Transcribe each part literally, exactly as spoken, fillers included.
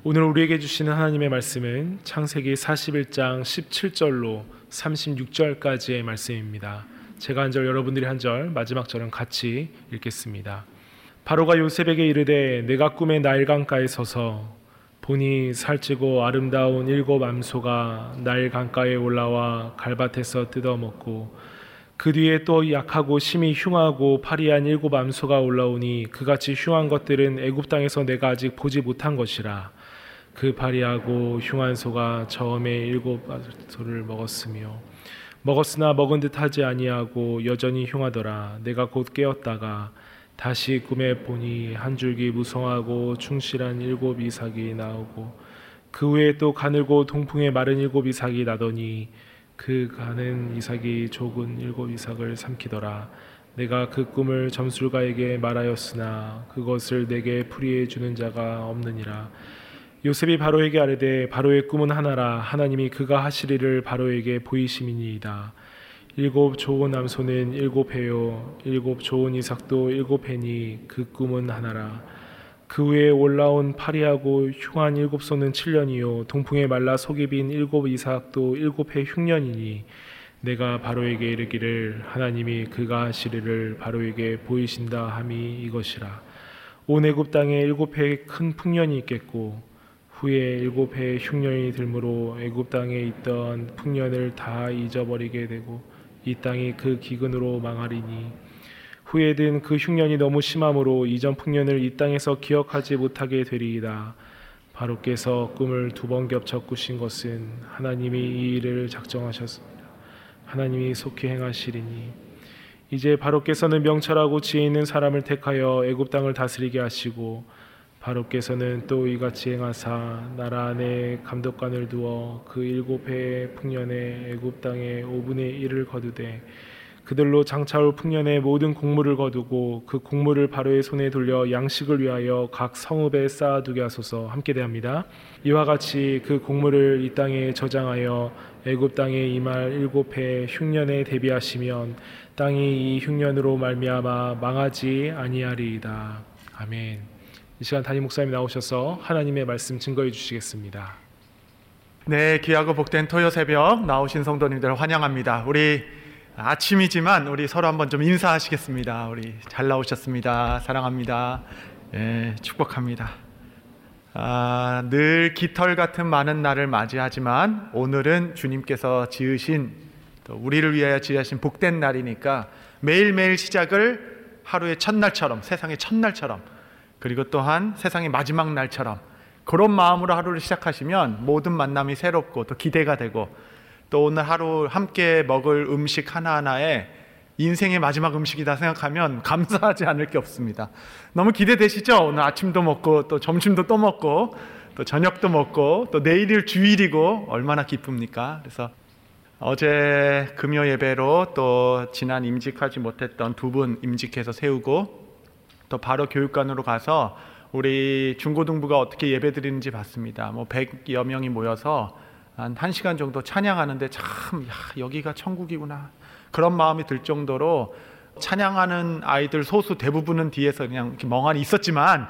오늘 우리에게 주시는 하나님의 말씀은 창세기 사십일 장 십칠 절로 삼십육 절까지의 말씀입니다. 제가 한 절, 여러분들이 한 절, 마지막 절은 같이 읽겠습니다. 바로가 요셉에게 이르되 내가 꿈에 나일강가에 서서 보니 살찌고 아름다운 일곱 암소가 나일강가에 올라와 갈밭에서 뜯어먹고 그 뒤에 또 약하고 심히 흉하고 파리한 일곱 암소가 올라오니 그같이 흉한 것들은 애굽 땅에서 내가 아직 보지 못한 것이라. 그 파리하고 흉한 소가 처음에 일곱 소를 먹었으며 먹었으나 먹은 듯 하지 아니하고 여전히 흉하더라. 내가 곧 깨었다가 다시 꿈에 보니 한 줄기 무성하고 충실한 일곱 이삭이 나오고 그 후에 또 가늘고 동풍에 마른 일곱 이삭이 나더니 그 가는 이삭이 좁은 일곱 이삭을 삼키더라. 내가 그 꿈을 점술가에게 말하였으나 그것을 내게 풀이해 주는 자가 없느니라. 요셉이 바로에게 아뢰되 바로의 꿈은 하나라. 하나님이 그가 하시리를 바로에게 보이심이니이다. 일곱 좋은 암소는 일곱 해요 일곱 좋은 이삭도 일곱 해니 그 꿈은 하나라. 그 후에 올라온 파리하고 흉한 일곱 소는 칠 년이요 동풍에 말라 속이 빈 일곱 이삭도 일곱 해 흉년이니 내가 바로에게 이르기를 하나님이 그가 하시리를 바로에게 보이신다 함이 이것이라. 온 애굽 땅에 일곱 해의 큰 풍년이 있겠고 후에 일곱 해의 흉년이 들므로 애굽 땅에 있던 풍년을 다 잊어버리게 되고 이 땅이 그 기근으로 망하리니 후에 든 그 흉년이 너무 심함으로 이전 풍년을 이 땅에서 기억하지 못하게 되리이다. 바로께서 꿈을 두 번 겹쳐 꾸신 것은 하나님이 이 일을 작정하셨습니다. 하나님이 속히 행하시리니 이제 바로께서는 명철하고 지혜 있는 사람을 택하여 애굽 땅을 다스리게 하시고 바로께서는 또 이같이 행하사 나라 안에 감독관을 두어 그 일곱 해의 풍년에 애굽 땅의 오분의 일을 거두되 그들로 장차올 풍년의 모든 곡물을 거두고 그 곡물을 바로의 손에 돌려 양식을 위하여 각 성읍에 쌓아두게 하소서. 함께 대합니다. 이와 같이 그 곡물을 이 땅에 저장하여 애굽 땅에 임할 일곱 해 흉년에 대비하시면 땅이 이 흉년으로 말미암아 망하지 아니하리이다. 아멘. 이 시간 담임 목사님 나오셔서 하나님의 말씀 증거해 주시겠습니다. 네, 귀하고 복된 토요 새벽 나오신 성도님들 환영합니다. 우리 아침이지만 우리 서로 한번 좀 인사하시겠습니다. 우리 잘 나오셨습니다. 사랑합니다. 예, 축복합니다. 아, 늘 깃털 같은 많은 날을 맞이하지만 오늘은 주님께서 지으신 또 우리를 위하여 지으신 복된 날이니까 매일매일 시작을 하루의 첫날처럼, 세상의 첫날처럼, 그리고 또한 세상의 마지막 날처럼 그런 마음으로 하루를 시작하시면 모든 만남이 새롭고 또 기대가 되고 또 오늘 하루 함께 먹을 음식 하나하나에 인생의 마지막 음식이다 생각하면 감사하지 않을 게 없습니다. 너무 기대되시죠? 오늘 아침도 먹고 또 점심도 또 먹고 또 저녁도 먹고 또 내일이 주일이고 얼마나 기쁩니까? 그래서 어제 금요 예배로 또 지난 임직하지 못했던 두 분 임직해서 세우고 또 바로 교육관으로 가서 우리 중고등부가 어떻게 예배 드리는지 봤습니다. 뭐 백여 명이 모여서 한 한 시간 정도 찬양하는데 참 야, 여기가 천국이구나 그런 마음이 들 정도로 찬양하는 아이들 소수 대부분은 뒤에서 그냥 이렇게 멍하니 있었지만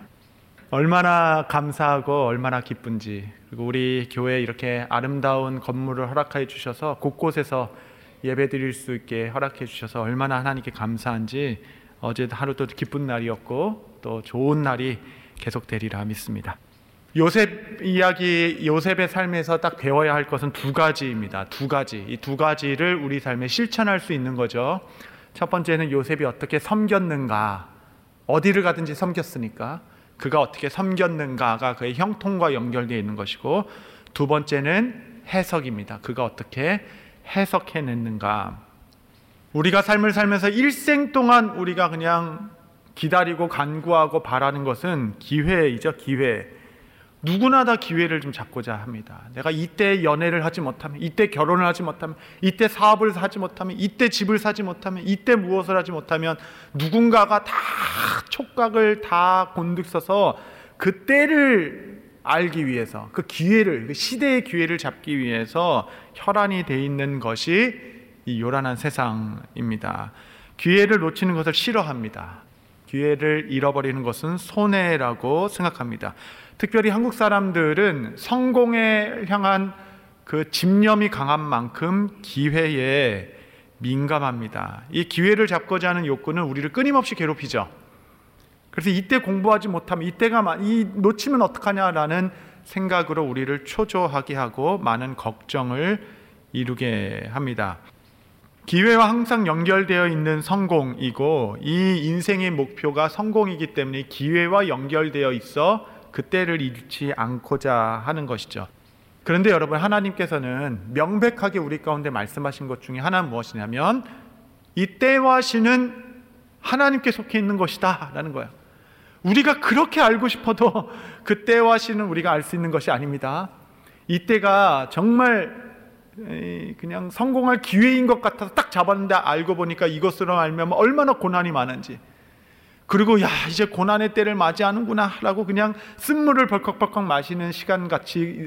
얼마나 감사하고 얼마나 기쁜지. 그리고 우리 교회에 이렇게 아름다운 건물을 허락해 주셔서 곳곳에서 예배 드릴 수 있게 허락해 주셔서 얼마나 하나님께 감사한지 어제 하루도 기쁜 날이었고 또 좋은 날이 계속되리라 믿습니다. 요셉 이야기, 요셉의 삶에서 딱 배워야 할 것은 두 가지입니다. 두 가지. 이 두 가지를 우리 삶에 실천할 수 있는 거죠. 첫 번째는 요셉이 어떻게 섬겼는가, 어디를 가든지 섬겼으니까 그가 어떻게 섬겼는가가 그의 형통과 연결되어 있는 것이고, 두 번째는 해석입니다. 그가 어떻게 해석해냈는가. 우리가 삶을 살면서 일생 동안 우리가 그냥 기다리고 간구하고 바라는 것은 기회이죠. 기회. 누구나 다 기회를 좀 잡고자 합니다. 내가 이때 연애를 하지 못하면, 이때 결혼을 하지 못하면, 이때 사업을 하지 못하면, 이때 집을 사지 못하면, 이때 무엇을 하지 못하면 누군가가 다 촉각을 다 곤두서서 그 때를 알기 위해서, 그 기회를, 그 시대의 기회를 잡기 위해서 혈안이 돼 있는 것이 이 요란한 세상입니다. 기회를 놓치는 것을 싫어합니다. 기회를 잃어버리는 것은 손해라고 생각합니다. 특별히 한국 사람들은 성공에 향한 그 집념이 강한 만큼 기회에 민감합니다. 이 기회를 잡고자 하는 욕구는 우리를 끊임없이 괴롭히죠. 그래서 이때 공부하지 못하면, 이때가 이 놓치면 어떡하냐라는 생각으로 우리를 초조하게 하고 많은 걱정을 이루게 합니다. 기회와 항상 연결되어 있는 성공이고, 이 인생의 목표가 성공이기 때문에 기회와 연결되어 있어 그때를 잃지 않고자 하는 것이죠. 그런데 여러분, 하나님께서는 명백하게 우리 가운데 말씀하신 것 중에 하나는 무엇이냐면, 이 때와 시는 하나님께 속해 있는 것이다 라는 거예요. 우리가 그렇게 알고 싶어도 그 때와 시는 우리가 알 수 있는 것이 아닙니다. 이 때가 정말 그냥 성공할 기회인 것 같아서 딱 잡았는데 알고 보니까 이것으로 알면 얼마나 고난이 많은지, 그리고 야 이제 고난의 때를 맞이하는구나 라고 그냥 쓴물을 벌컥벌컥 마시는 시간같이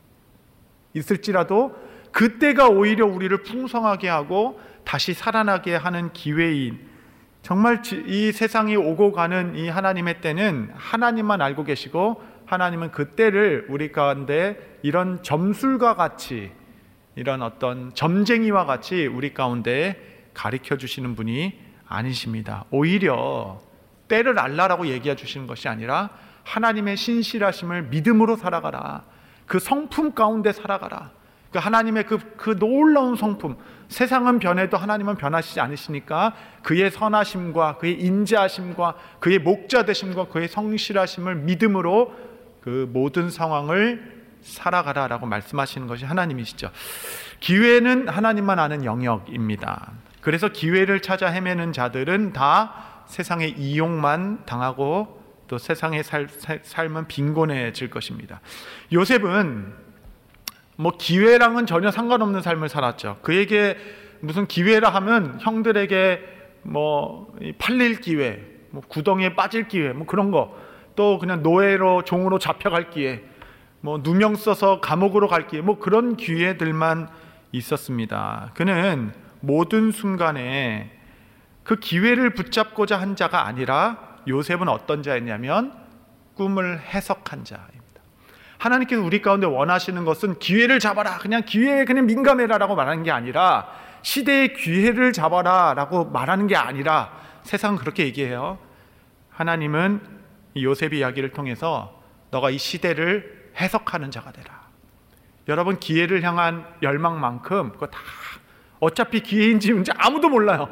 있을지라도 그때가 오히려 우리를 풍성하게 하고 다시 살아나게 하는 기회인, 정말 이 세상이 오고 가는 이 하나님의 때는 하나님만 알고 계시고, 하나님은 그 때를 우리 가운데 이런 점술과 같이, 이런 어떤 점쟁이와 같이 우리 가운데 가르쳐 주시는 분이 아니십니다. 오히려 때를 알라라고 얘기해 주시는 것이 아니라 하나님의 신실하심을 믿음으로 살아가라, 그 성품 가운데 살아가라. 그 하나님의 그, 그 놀라운 성품, 세상은 변해도 하나님은 변하시지 않으시니까 그의 선하심과 그의 인자하심과 그의 목자되심과 그의 성실하심을 믿음으로 그 모든 상황을 살아가라라고 말씀하시는 것이 하나님이시죠. 기회는 하나님만 아는 영역입니다. 그래서 기회를 찾아 헤매는 자들은 다 세상의 이용만 당하고 또 세상의 살, 삶은 빈곤해질 것입니다. 요셉은 뭐 기회랑은 전혀 상관없는 삶을 살았죠. 그에게 무슨 기회라 하면 형들에게 뭐 팔릴 기회, 뭐 구덩이에 빠질 기회, 뭐 그런 거, 또 그냥 노예로 종으로 잡혀갈 기회, 뭐 누명 써서 감옥으로 갈 기회, 뭐 그런 기회들만 있었습니다. 그는 모든 순간에 그 기회를 붙잡고자 한 자가 아니라, 요셉은 어떤 자였냐면 꿈을 해석한 자입니다. 하나님께서 우리 가운데 원하시는 것은 기회를 잡아라, 그냥 기회에 그냥 민감해라 라고 말하는 게 아니라, 시대의 기회를 잡아라 라고 말하는 게 아니라, 세상은 그렇게 얘기해요. 하나님은 요셉의 이야기를 통해서 너가 이 시대를 해석하는 자가 되라. 여러분, 기회를 향한 열망만큼 그거 다 어차피 기회인지 뭔지 아무도 몰라요.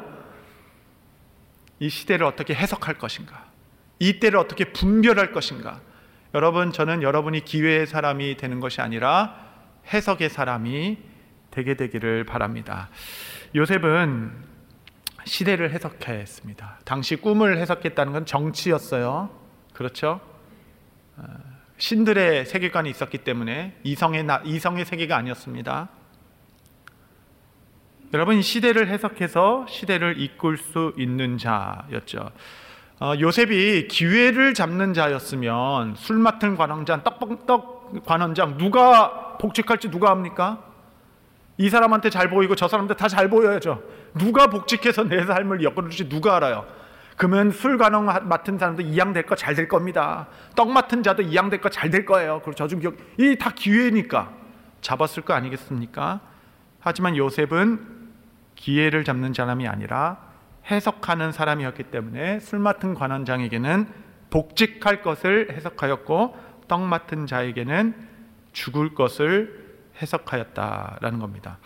이 시대를 어떻게 해석할 것인가, 이 때를 어떻게 분별할 것인가. 여러분, 저는 여러분이 기회의 사람이 되는 것이 아니라 해석의 사람이 되게 되기를 바랍니다. 요셉은 시대를 해석했습니다. 당시 꿈을 해석했다는 건 정치였어요. 그렇죠? 신들의 세계관이 있었기 때문에 이성의, 이성의 세계가 아니었습니다. 여러분, 시대를 해석해서 시대를 이끌 수 있는 자였죠. 어, 요셉이 기회를 잡는 자였으면 술 맡은 관원장, 떡떡 관원장, 누가 복직할지 누가 합니까? 이 사람한테 잘 보이고 저 사람한테 다 잘 보여야죠. 누가 복직해서 내 삶을 엮어줄지 누가 알아요? 그러면 술 관원 맡은 사람도 이양 될 거 잘 될 겁니다. 떡 맡은 자도 이양 될 거 잘 될 거예요. 그리고 저중 기억, 이 다 기회니까 잡았을 거 아니겠습니까? 하지만 요셉은 기회를 잡는 사람이 아니라 해석하는 사람이었기 때문에 술 맡은 관원장에게는 복직할 것을 해석하였고, 떡 맡은 자에게는 죽을 것을 해석하였다라는 겁니다.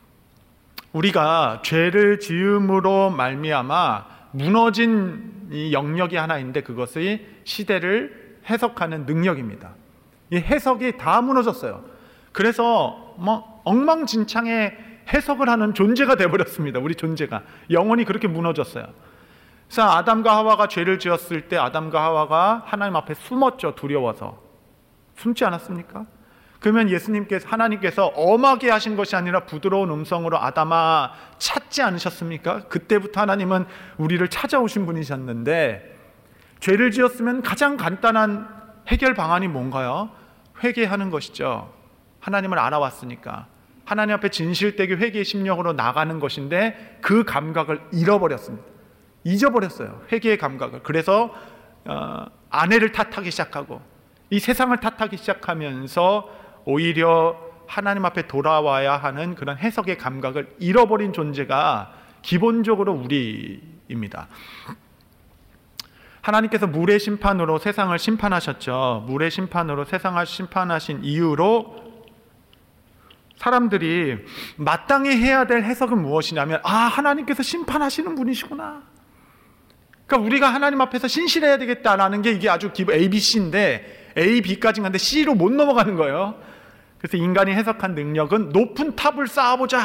우리가 죄를 지음으로 말미암아 무너진 이 영역이 하나 있는데, 그것이 시대를 해석하는 능력입니다. 이 해석이 다 무너졌어요. 그래서 뭐 엉망진창의 해석을 하는 존재가 되어버렸습니다. 우리 존재가 영혼이 그렇게 무너졌어요. 그래서 아담과 하와가 죄를 지었을 때 아담과 하와가 하나님 앞에 숨었죠. 두려워서. 숨지 않았습니까? 그러면 예수님께서, 하나님께서 엄하게 하신 것이 아니라 부드러운 음성으로 아담아 찾지 않으셨습니까? 그때부터 하나님은 우리를 찾아오신 분이셨는데, 죄를 지었으면 가장 간단한 해결 방안이 뭔가요? 회개하는 것이죠. 하나님을 알아왔으니까 하나님 앞에 진실되게 회개의 심령으로 나가는 것인데, 그 감각을 잃어버렸습니다. 잊어버렸어요. 회개의 감각을. 그래서 어, 아내를 탓하기 시작하고, 이 세상을 탓하기 시작하면서 오히려 하나님 앞에 돌아와야 하는 그런 해석의 감각을 잃어버린 존재가 기본적으로 우리입니다. 하나님께서 물의 심판으로 세상을 심판하셨죠. 물의 심판으로 세상을 심판하신 이유로 사람들이 마땅히 해야 될 해석은 무엇이냐면, 아, 하나님께서 심판하시는 분이시구나. 그러니까 우리가 하나님 앞에서 신실해야 되겠다라는 게 이게 아주 기본 A, B, C인데 A, B까지 갔는데 C로 못 넘어가는 거예요. 그래서 인간이 해석한 능력은 높은 탑을 쌓아보자.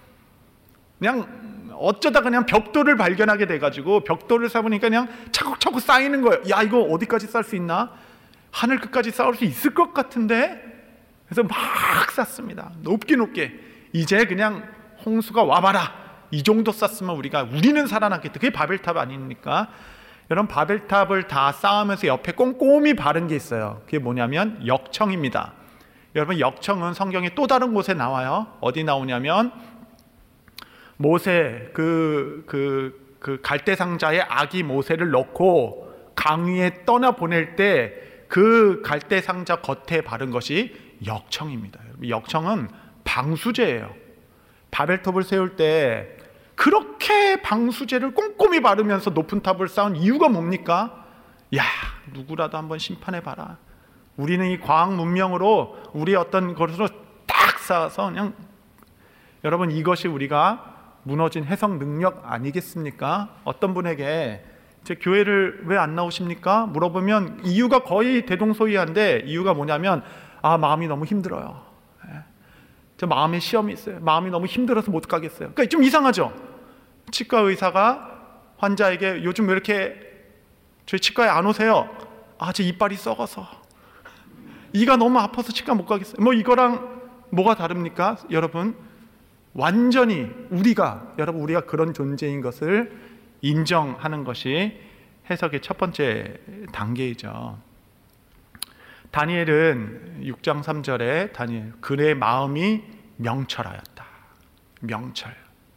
그냥 어쩌다 그냥 벽돌을 발견하게 돼가지고 벽돌을 쌓으니까 그냥 차곡차곡 쌓이는 거예요. 야, 이거 어디까지 쌓을 수 있나? 하늘 끝까지 쌓을 수 있을 것 같은데? 그래서 막 쌓습니다. 높게 높게. 이제 그냥 홍수가 와봐라. 이 정도 쌓으면 우리가 우리는 살아남겠다. 그게 바벨탑 아닙니까? 여러분, 바벨탑을 다 쌓으면서 옆에 꼼꼼히 바른 게 있어요. 그게 뭐냐면 역청입니다. 여러분, 역청은 성경의 또 다른 곳에 나와요. 어디 나오냐면 모세 그, 그, 그 갈대 상자에 아기 모세를 넣고 강 위에 떠나 보낼 때 그 갈대 상자 겉에 바른 것이 역청입니다. 역청은 방수제예요. 바벨탑을 세울 때 그렇게 방수제를 꼼꼼히 바르면서 높은 탑을 쌓은 이유가 뭡니까? 야, 누구라도 한번 심판해봐라. 우리는 이 과학 문명으로 우리 어떤 것으로 딱 쌓아서 그냥, 여러분, 이것이 우리가 무너진 해석 능력 아니겠습니까? 어떤 분에게 제 교회를 왜 안 나오십니까? 물어보면 이유가 거의 대동소이한데, 이유가 뭐냐면, 아, 마음이 너무 힘들어요. 저 마음에 시험이 있어요. 마음이 너무 힘들어서 못 가겠어요. 그러니까 좀 이상하죠? 치과 의사가 환자에게 요즘 왜 이렇게 저희 치과에 안 오세요? 아, 제 이빨이 썩어서, 이가 너무 아파서 치과 못 가겠어요. 뭐 이거랑 뭐가 다릅니까? 여러분, 완전히 우리가, 여러분, 우리가 그런 존재인 것을 인정하는 것이 해석의 첫 번째 단계이죠. 다니엘은 육 장 삼 절에 다니엘, 그의 마음이 명철하였다. 명철.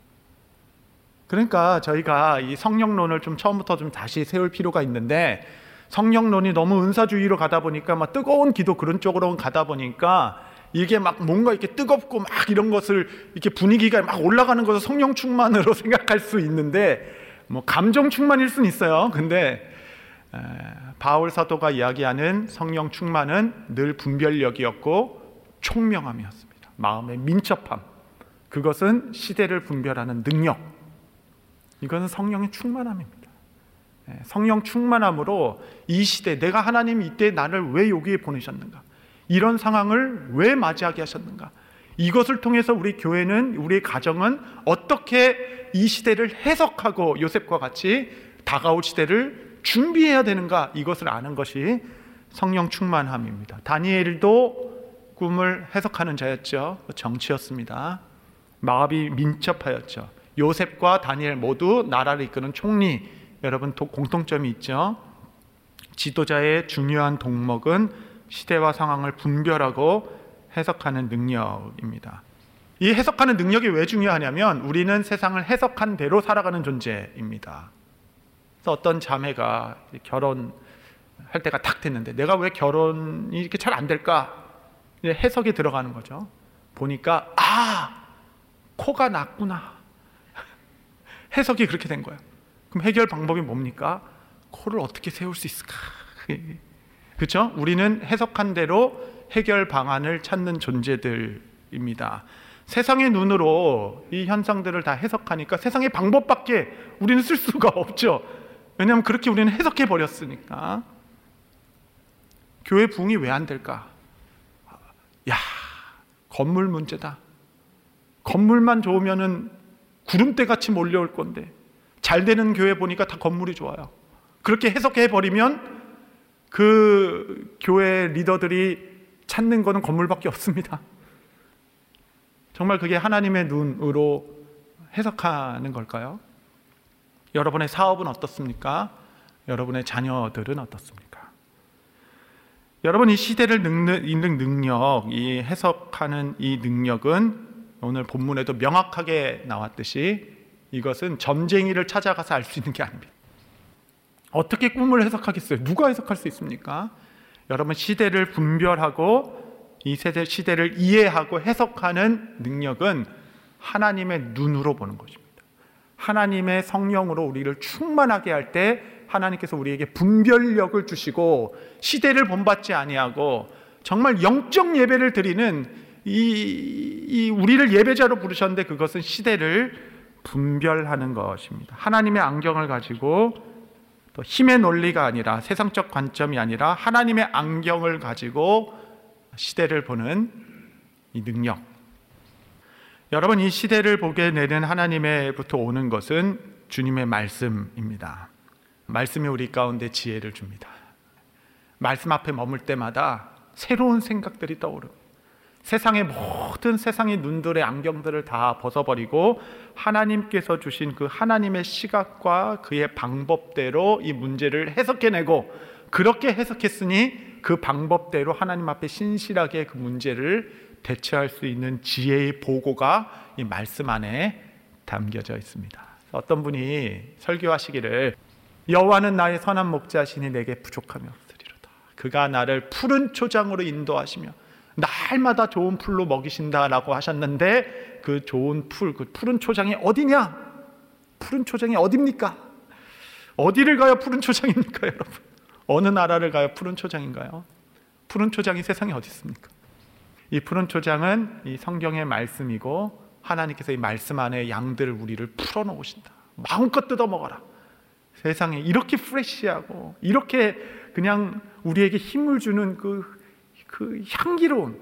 그러니까 저희가 이 성령론을 좀 처음부터 좀 다시 세울 필요가 있는데, 성령론이 너무 은사주의로 가다 보니까 막 뜨거운 기도 그런 쪽으로 가다 보니까 이게 막 뭔가 이렇게 뜨겁고 막 이런 것을 이렇게 분위기가 막 올라가는 것을 성령 충만으로 생각할 수 있는데, 뭐 감정 충만일 수는 있어요. 근데 에, 바울 사도가 이야기하는 성령 충만은 늘 분별력이었고 총명함이었습니다. 마음의 민첩함. 그것은 시대를 분별하는 능력. 이것은 성령의 충만함입니다. 에, 성령 충만함으로 이 시대, 내가 하나님이 이때 나를 왜 여기에 보내셨는가? 이런 상황을 왜 맞이하게 하셨는가? 이것을 통해서 우리 교회는, 우리 가정은 어떻게 이 시대를 해석하고 요셉과 같이 다가올 시대를 준비해야 되는가? 이것을 아는 것이 성령 충만함입니다. 다니엘도 꿈을 해석하는 자였죠. 정치였습니다. 마음이 민첩하였죠. 요셉과 다니엘 모두 나라를 이끄는 총리. 여러분, 공통점이 있죠. 지도자의 중요한 덕목은 시대와 상황을 분별하고 해석하는 능력입니다. 이 해석하는 능력이 왜 중요하냐면, 우리는 세상을 해석한 대로 살아가는 존재입니다. 그래서 어떤 자매가 결혼할 때가 딱 됐는데, 내가 왜 결혼이 이렇게 잘 안 될까? 해석에 들어가는 거죠. 보니까, 아, 코가 났구나. 해석이 그렇게 된 거예요. 그럼 해결 방법이 뭡니까? 코를 어떻게 세울 수 있을까? 그렇죠? 우리는 해석한 대로 해결 방안을 찾는 존재들입니다. 세상의 눈으로 이 현상들을 다 해석하니까 세상의 방법밖에 우리는 쓸 수가 없죠. 왜냐하면 그렇게 우리는 해석해 버렸으니까. 교회 부흥이 왜 안 될까? 야, 건물 문제다. 건물만 좋으면은 구름대 같이 몰려올 건데, 잘 되는 교회 보니까 다 건물이 좋아요. 그렇게 해석해 버리면 그 교회 리더들이 찾는 거는 건물밖에 없습니다. 정말 그게 하나님의 눈으로 해석하는 걸까요? 여러분의 사업은 어떻습니까? 여러분의 자녀들은 어떻습니까? 여러분, 이 시대를 읽는 능력, 이 해석하는 이 능력은 오늘 본문에도 명확하게 나왔듯이 이것은 점쟁이를 찾아가서 알 수 있는 게 아닙니다. 어떻게 꿈을 해석하겠어요? 누가 해석할 수 있습니까? 여러분, 시대를 분별하고 이 세대 시대를 이해하고 해석하는 능력은 하나님의 눈으로 보는 것입니다. 하나님의 성령으로 우리를 충만하게 할 때 하나님께서 우리에게 분별력을 주시고 시대를 본받지 아니하고 정말 영적 예배를 드리는 이, 이 우리를 예배자로 부르셨는데 그것은 시대를 분별하는 것입니다. 하나님의 안경을 가지고 또 힘의 논리가 아니라 세상적 관점이 아니라 하나님의 안경을 가지고 시대를 보는 이 능력. 여러분, 이 시대를 보게 내는 하나님의부터 오는 것은 주님의 말씀입니다. 말씀이 우리 가운데 지혜를 줍니다. 말씀 앞에 머물 때마다 새로운 생각들이 떠오릅니다. 세상의 모든 세상의 눈들의 안경들을 다 벗어버리고 하나님께서 주신 그 하나님의 시각과 그의 방법대로 이 문제를 해석해내고, 그렇게 해석했으니 그 방법대로 하나님 앞에 신실하게 그 문제를 대처할 수 있는 지혜의 보고가 이 말씀 안에 담겨져 있습니다. 어떤 분이 설교하시기를, 여호와는 나의 선한 목자시니 내게 부족함이 없으리로다. 그가 나를 푸른 초장으로 인도하시며 날마다 좋은 풀로 먹이신다라고 하셨는데, 그 좋은 풀, 그 푸른 초장이 어디냐? 푸른 초장이 어디입니까? 어디를 가야 푸른 초장입니까, 여러분? 어느 나라를 가야 푸른 초장인가요? 푸른 초장이 세상에 어디 있습니까? 이 푸른 초장은 이 성경의 말씀이고, 하나님께서 이 말씀 안에 양들을 우리를 풀어놓으신다. 마음껏 뜯어 먹어라. 세상에 이렇게 프레시하고 이렇게 그냥 우리에게 힘을 주는 그, 그 향기로운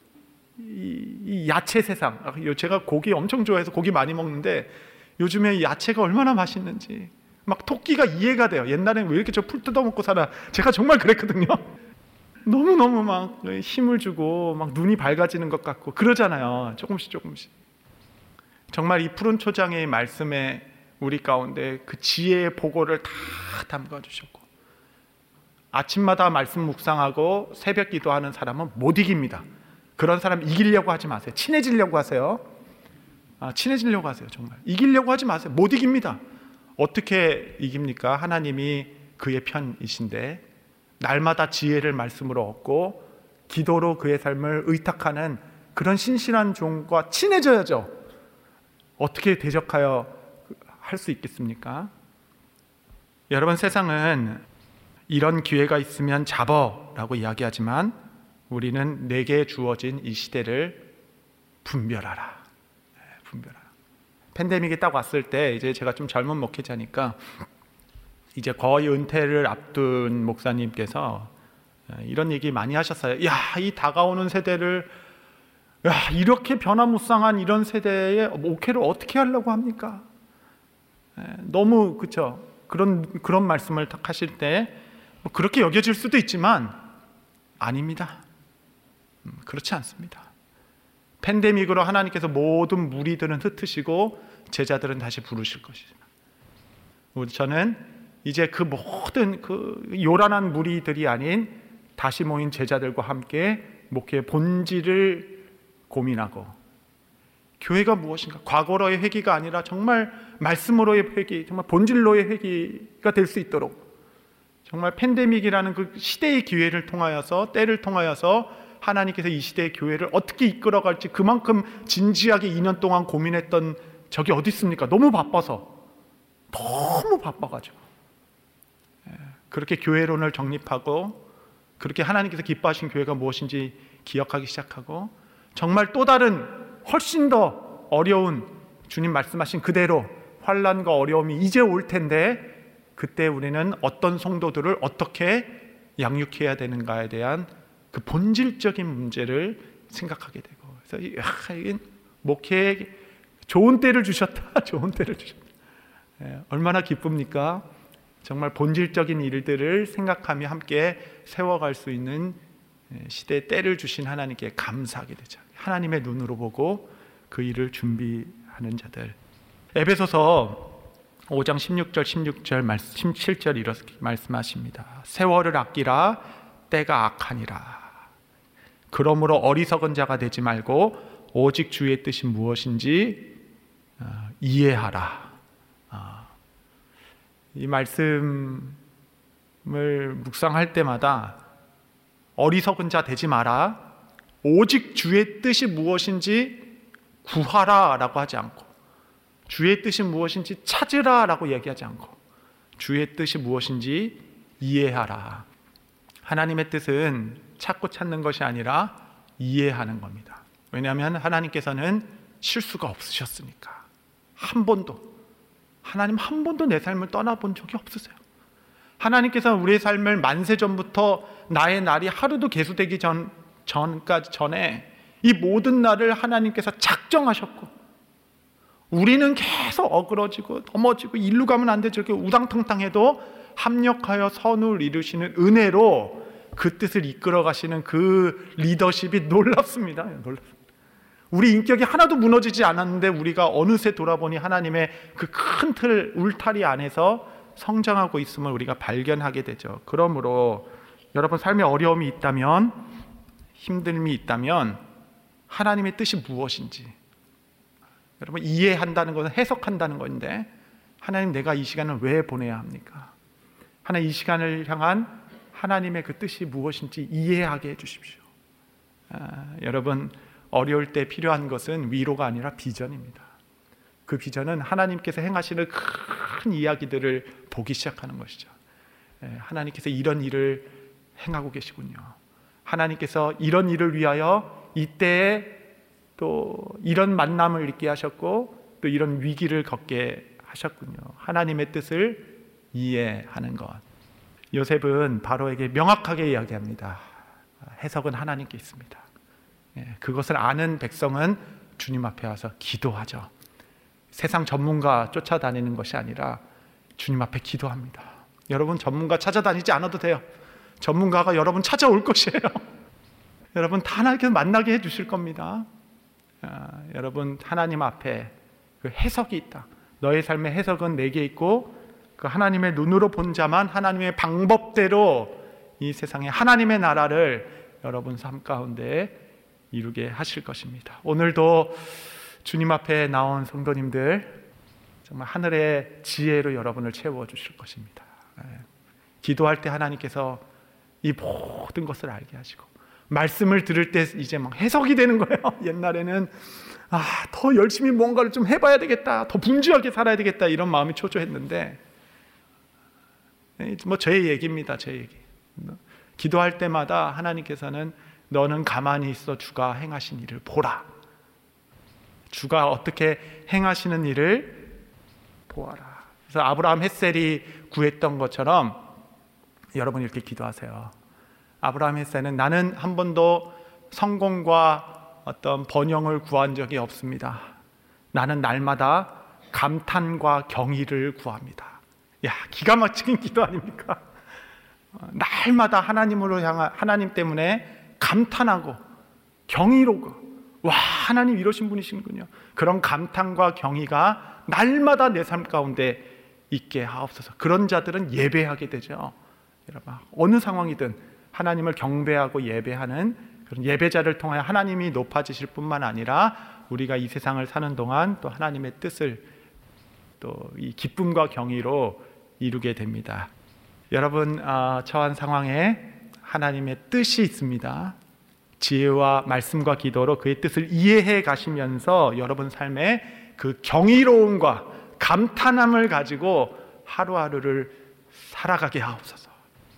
이, 이 야채 세상. 제가 고기 엄청 좋아해서 고기 많이 먹는데 요즘에 이 야채가 얼마나 맛있는지 막 토끼가 이해가 돼요. 옛날에는 왜 이렇게 저 풀 뜯어먹고 살아? 제가 정말 그랬거든요. 너무너무 막 힘을 주고 막 눈이 밝아지는 것 같고 그러잖아요. 조금씩 조금씩. 정말 이 푸른 초장의 말씀에 우리 가운데 그 지혜의 보고를 다 담가주셨고, 아침마다 말씀 묵상하고 새벽 기도하는 사람은 못 이깁니다. 그런 사람 이기려고 하지 마세요. 친해지려고 하세요. 아, 친해지려고 하세요. 정말 이기려고 하지 마세요. 못 이깁니다. 어떻게 이깁니까? 하나님이 그의 편이신데 날마다 지혜를 말씀으로 얻고 기도로 그의 삶을 의탁하는 그런 신실한 종과 친해져야죠. 어떻게 대적하여 할 수 있겠습니까? 여러분, 세상은 이런 기회가 있으면 잡어라고 이야기하지만 우리는 내게 주어진 이 시대를 분별하라. 분별하라. 팬데믹이 딱 왔을 때 이제 제가 좀 젊은 목회자니까 이제 거의 은퇴를 앞둔 목사님께서 이런 얘기 많이 하셨어요. 야, 이 다가오는 세대를, 야, 이렇게 변화무쌍한 이런 세대에 목회를 어떻게 하려고 합니까? 너무 그렇죠. 그런 그런 말씀을 딱 하실 때 뭐 그렇게 여겨질 수도 있지만 아닙니다. 그렇지 않습니다. 팬데믹으로 하나님께서 모든 무리들은 흩으시고 제자들은 다시 부르실 것이지만, 저는 이제 그 모든 그 요란한 무리들이 아닌 다시 모인 제자들과 함께 목회의 본질을 고민하고, 교회가 무엇인가, 과거로의 회개가 아니라 정말 말씀으로의 회개, 정말 본질로의 회개가 될 수 있도록, 정말 팬데믹이라는 그 시대의 기회를 통하여서, 때를 통하여서 하나님께서 이 시대의 교회를 어떻게 이끌어갈지 그만큼 진지하게 이 년 동안 고민했던 적이 어디 있습니까? 너무 바빠서, 너무 바빠가지고 그렇게 교회론을 정립하고, 그렇게 하나님께서 기뻐하신 교회가 무엇인지 기억하기 시작하고, 정말 또 다른 훨씬 더 어려운, 주님 말씀하신 그대로 환난과 어려움이 이제 올 텐데, 그때 우리는 어떤 성도들을 어떻게 양육해야 되는가에 대한 그 본질적인 문제를 생각하게 되고, 그래서 아, 이게 목회에 좋은 때를 주셨다. 좋은 때를 주셨다. 예, 얼마나 기쁩니까? 정말 본질적인 일들을 생각하며 함께 세워갈 수 있는 시대의 때를 주신 하나님께 감사하게 되죠. 하나님의 눈으로 보고 그 일을 준비하는 자들. 에베소서 오 장 십육 절 십육 절 십칠 절 이렇게 말씀하십니다. 세월을 아끼라, 때가 악하니라. 그러므로 어리석은 자가 되지 말고 오직 주의 뜻이 무엇인지 이해하라. 이 말씀을 묵상할 때마다 어리석은 자 되지 마라. 오직 주의 뜻이 무엇인지 구하라 라고 하지 않고, 주의 뜻이 무엇인지 찾으라 라고 얘기하지 않고, 주의 뜻이 무엇인지 이해하라. 하나님의 뜻은 찾고 찾는 것이 아니라 이해하는 겁니다. 왜냐하면 하나님께서는 실수가 없으셨으니까. 한 번도, 하나님 한 번도 내 삶을 떠나본 적이 없으세요. 하나님께서는 우리의 삶을 만세 전부터 나의 날이 하루도 계수되기 전, 전까지 전에 이 모든 날을 하나님께서 작정하셨고, 우리는 계속 어그러지고 넘어지고 일로 가면 안 되죠. 이렇게 우당탕탕해도 합력하여 선을 이루시는 은혜로 그 뜻을 이끌어 가시는 그 리더십이 놀랍습니다. 놀랍습니다. 우리 인격이 하나도 무너지지 않았는데 우리가 어느새 돌아보니 하나님의 그 큰 틀 울타리 안에서 성장하고 있음을 우리가 발견하게 되죠. 그러므로 여러분 삶에 어려움이 있다면, 힘듦이 있다면 하나님의 뜻이 무엇인지 여러분 이해한다는 것은 해석한다는 건데, 하나님 내가 이 시간을 왜 보내야 합니까? 하나님 이 시간을 향한 하나님의 그 뜻이 무엇인지 이해하게 해주십시오. 아, 여러분 어려울 때 필요한 것은 위로가 아니라 비전입니다. 그 비전은 하나님께서 행하시는 큰 이야기들을 보기 시작하는 것이죠. 하나님께서 이런 일을 행하고 계시군요. 하나님께서 이런 일을 위하여 이때에 또 이런 만남을 있게 하셨고 또 이런 위기를 겪게 하셨군요. 하나님의 뜻을 이해하는 것. 요셉은 바로에게 명확하게 이야기합니다. 해석은 하나님께 있습니다. 그것을 아는 백성은 주님 앞에 와서 기도하죠. 세상 전문가 쫓아다니는 것이 아니라 주님 앞에 기도합니다. 여러분 전문가 찾아다니지 않아도 돼요. 전문가가 여러분 찾아올 것이에요. 여러분 다 하나님께서 만나게 해주실 겁니다. 아, 여러분 하나님 앞에 그 해석이 있다. 너의 삶의 해석은 내게 있고 그 하나님의 눈으로 본 자만 하나님의 방법대로 이 세상에 하나님의 나라를 여러분 삶 가운데 이루게 하실 것입니다. 오늘도 주님 앞에 나온 성도님들 정말 하늘의 지혜로 여러분을 채워주실 것입니다. 기도할 때 하나님께서 이 모든 것을 알게 하시고, 말씀을 들을 때 이제 막 해석이 되는 거예요. 옛날에는 아, 더 열심히 뭔가를 좀 해봐야 되겠다, 더 분주하게 살아야 되겠다 이런 마음이 초조했는데, 뭐 제 얘기입니다. 제 얘기. 기도할 때마다 하나님께서는 너는 가만히 있어 주가 행하신 일을 보라. 주가 어떻게 행하시는 일을 보아라. 그래서 아브라함 헷셀이 구했던 것처럼 여러분 이렇게 기도하세요. 아브라함 헷셀은 나는 한 번도 성공과 어떤 번영을 구한 적이 없습니다. 나는 날마다 감탄과 경의를 구합니다. 야, 기가 막힌 기도 아닙니까? 날마다 하나님으로 향한, 하나님 때문에 감탄하고 경이로고, 와, 하나님 이러신 분이시군요. 그런 감탄과 경의가 날마다 내 삶 가운데 있게 하옵소서. 그런 자들은 예배하게 되죠. 여러분 어느 상황이든 하나님을 경배하고 예배하는 그런 예배자를 통하여 하나님이 높아지실 뿐만 아니라 우리가 이 세상을 사는 동안 또 하나님의 뜻을 또 이 기쁨과 경의로 이루게 됩니다. 여러분 어, 처한 상황에 하나님의 뜻이 있습니다. 지혜와 말씀과 기도로 그의 뜻을 이해해 가시면서 여러분 삶에 그 경이로움과 감탄함을 가지고 하루하루를 살아가게 하옵소서.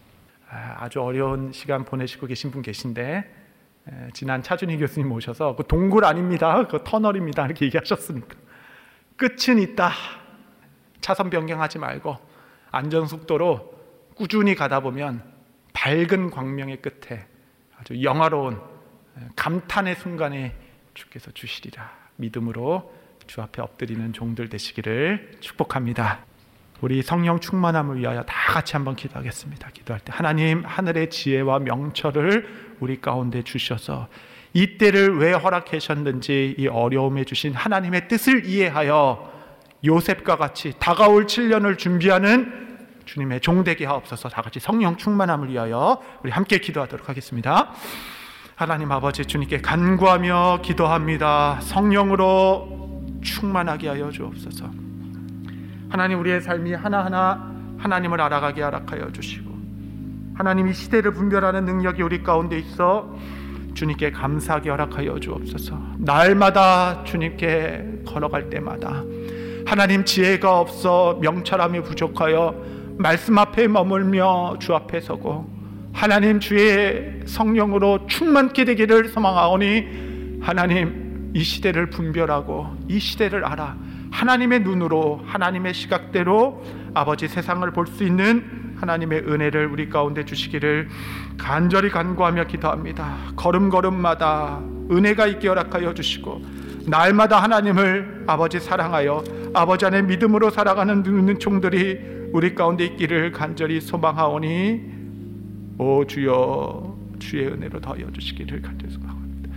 아주 어려운 시간 보내시고 계신 분 계신데, 지난 차준희 교수님 오셔서 그 동굴 아닙니다, 그 터널입니다 이렇게 얘기하셨으니까 끝은 있다. 차선 변경하지 말고 안전속도로 꾸준히 가다 보면 밝은 광명의 끝에 아주 영화로운 감탄의 순간에 주께서 주시리라. 믿음으로 주 앞에 엎드리는 종들 되시기를 축복합니다. 우리 성령 충만함을 위하여 다 같이 한번 기도하겠습니다. 기도할 때 하나님 하늘의 지혜와 명철을 우리 가운데 주셔서 이 때를 왜 허락하셨는지 이 어려움에 주신 하나님의 뜻을 이해하여 요셉과 같이 다가올 칠 년을 준비하는 주님의 종되게 하옵소서. 다 같이 성령 충만함을 위하여 우리 함께 기도하도록 하겠습니다. 하나님 아버지, 주님께 간구하며 기도합니다. 성령으로 충만하게 하여 주옵소서. 하나님, 우리의 삶이 하나하나 하나님을 알아가게 허락하여 주시고 하나님 이 시대를 분별하는 능력이 우리 가운데 있어 주님께 감사하게 허락하여 주옵소서. 날마다 주님께 걸어갈 때마다 하나님 지혜가 없어 명철함이 부족하여 말씀 앞에 머물며 주 앞에 서고 하나님 주의 성령으로 충만케 되기를 소망하오니 하나님 이 시대를 분별하고 이 시대를 알아 하나님의 눈으로 하나님의 시각대로 아버지 세상을 볼 수 있는 하나님의 은혜를 우리 가운데 주시기를 간절히 간구하며 기도합니다. 걸음걸음마다 은혜가 있게 허락하여 주시고 날마다 하나님을 아버지 사랑하여 아버지 안에 믿음으로 살아가는 은총들이 우리 가운데 있기를 간절히 소망하오니 오 주여 주의 은혜로 더하여 주시기를 간절히 소망합니다.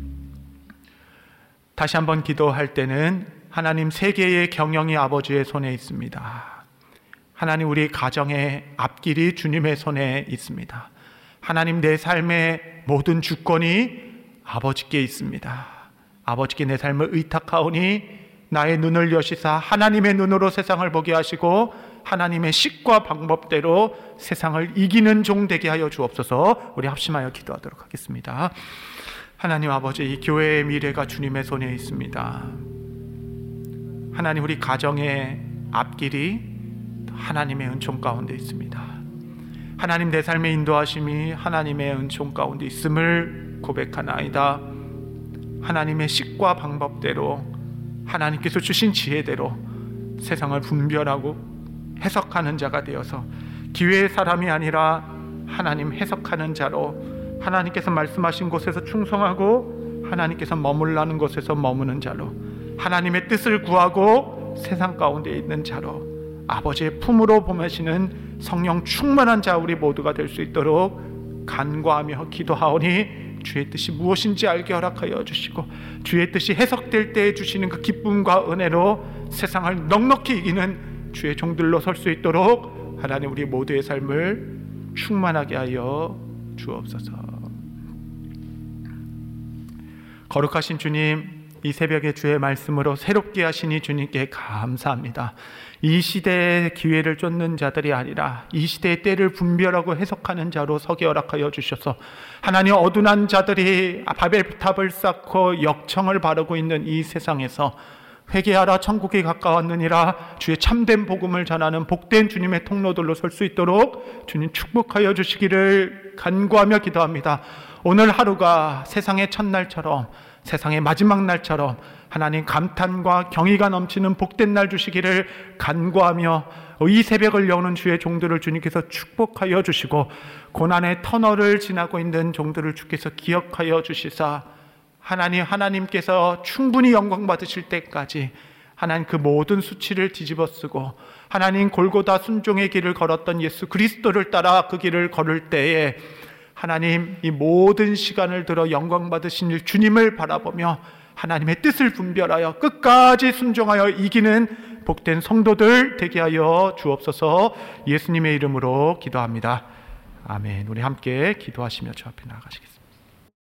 다시 한번 기도할 때는 하나님 세계의 경영이 아버지의 손에 있습니다. 하나님 우리 가정의 앞길이 주님의 손에 있습니다. 하나님 내 삶의 모든 주권이 아버지께 있습니다. 아버지께 내 삶을 의탁하오니 나의 눈을 여시사 하나님의 눈으로 세상을 보게 하시고 하나님의 식과 방법대로 세상을 이기는 종 되게 하여 주옵소서. 우리 합심하여 기도하도록 하겠습니다. 하나님 아버지, 이 교회의 미래가 주님의 손에 있습니다. 하나님 우리 가정의 앞길이 하나님의 은총 가운데 있습니다. 하나님 내 삶의 인도하심이 하나님의 은총 가운데 있음을 고백하나이다. 하나님의 식과 방법대로 하나님께서 주신 지혜대로 세상을 분별하고 해석하는 자가 되어서 기회의 사람이 아니라 하나님 해석하는 자로 하나님께서 말씀하신 곳에서 충성하고 하나님께서 머물라는 곳에서 머무는 자로 하나님의 뜻을 구하고 세상 가운데 있는 자로 아버지의 품으로 보내시는 성령 충만한 자 우리 모두가 될 수 있도록 간구하며 기도하오니 주의 뜻이 무엇인지 알게 허락하여 주시고 주의 뜻이 해석될 때 주시는 그 기쁨과 은혜로 세상을 넉넉히 이기는 주의 종들로 설 수 있도록 하나님 우리 모두의 삶을 충만하게 하여 주옵소서. 거룩하신 주님, 이 새벽에 주의 말씀으로 새롭게 하시니 주님께 감사합니다. 이 시대의 기회를 쫓는 자들이 아니라 이 시대의 때를 분별하고 해석하는 자로 서게 허락하여 주셔서 하나님 어둔한 자들이 바벨탑을 쌓고 역청을 바르고 있는 이 세상에서 회개하라 천국이 가까웠느니라 주의 참된 복음을 전하는 복된 주님의 통로들로 설 수 있도록 주님 축복하여 주시기를 간구하며 기도합니다. 오늘 하루가 세상의 첫날처럼 세상의 마지막 날처럼 하나님 감탄과 경의가 넘치는 복된 날 주시기를 간구하며 이 새벽을 여는 주의 종들을 주님께서 축복하여 주시고 고난의 터널을 지나고 있는 종들을 주께서 기억하여 주시사 하나님 하나님께서 충분히 영광 받으실 때까지 하나님 그 모든 수치를 뒤집어 쓰고 하나님 골고다 순종의 길을 걸었던 예수 그리스도를 따라 그 길을 걸을 때에 하나님 이 모든 시간을 들어 영광 받으신 일 주님을 바라보며 하나님의 뜻을 분별하여 끝까지 순종하여 이기는 복된 성도들 되게 하여 주옵소서. 예수님의 이름으로 기도합니다. 아멘. 우리 함께 기도하시며 주 앞에 나아가시겠습니다.